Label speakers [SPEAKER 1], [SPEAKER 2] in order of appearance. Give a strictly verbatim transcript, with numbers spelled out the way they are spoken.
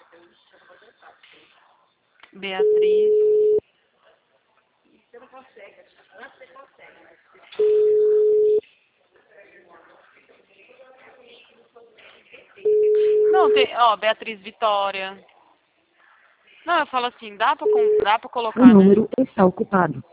[SPEAKER 1] Beatriz. Não, tem, ó, Beatriz Vitória. Não, eu falo assim, dá pra, com- dá pra
[SPEAKER 2] O
[SPEAKER 1] colocar, né?
[SPEAKER 2] número está ocupado.